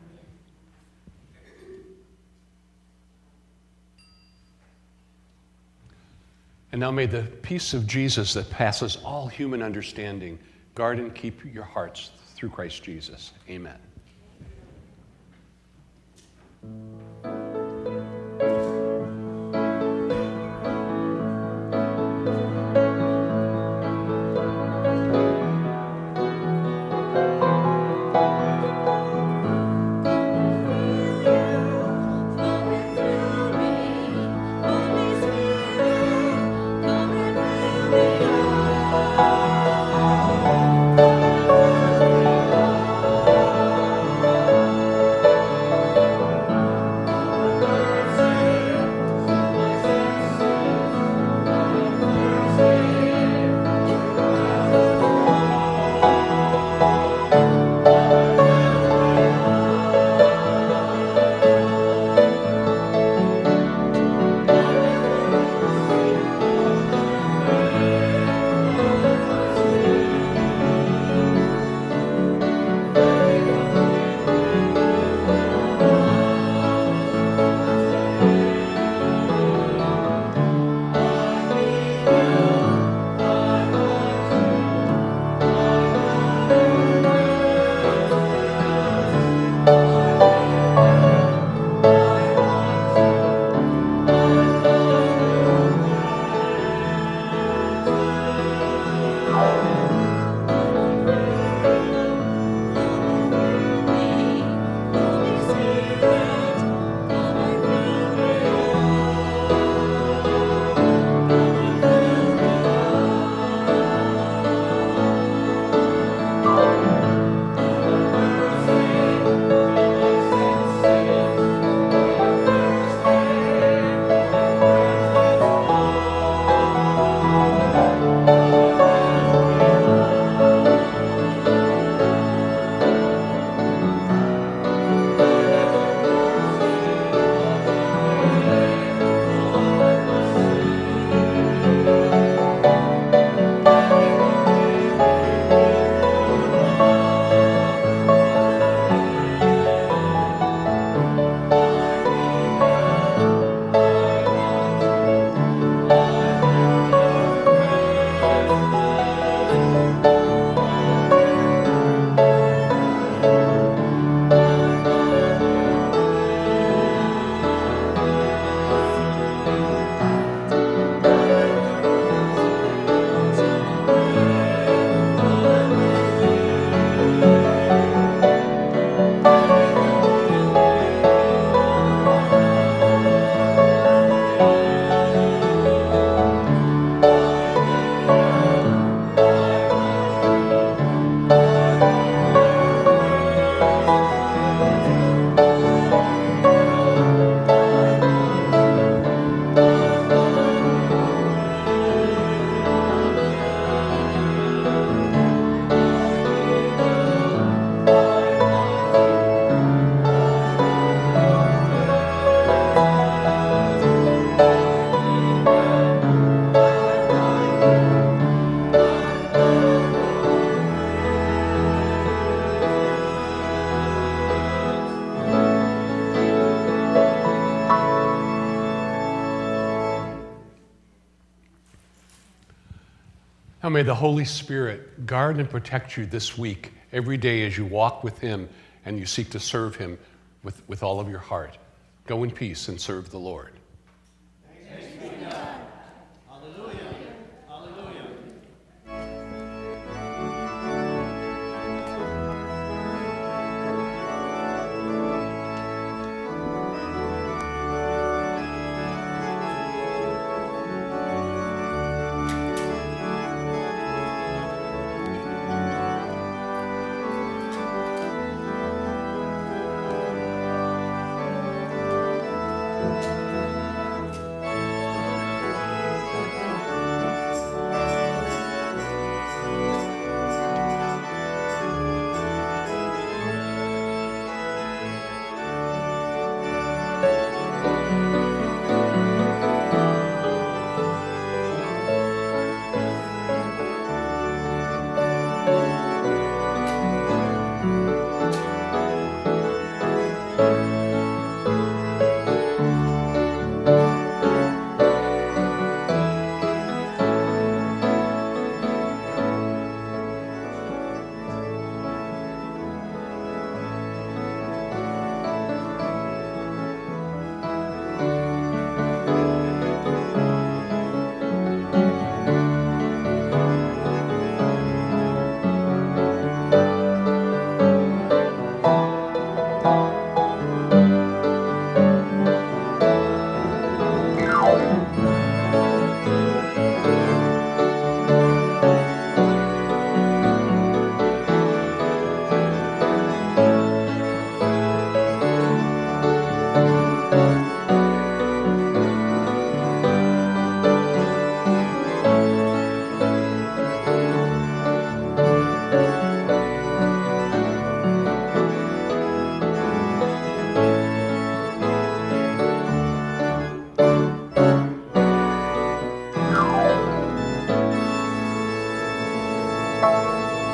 And now may the peace of Jesus that passes all human understanding guard and keep your hearts through Christ Jesus. Amen. Now may the Holy Spirit guard and protect you this week, every day as you walk with him and you seek to serve him with, with all of your heart. Go in peace and serve the Lord. Thanks be to God. Hallelujah. Hallelujah. Thank you. Amen.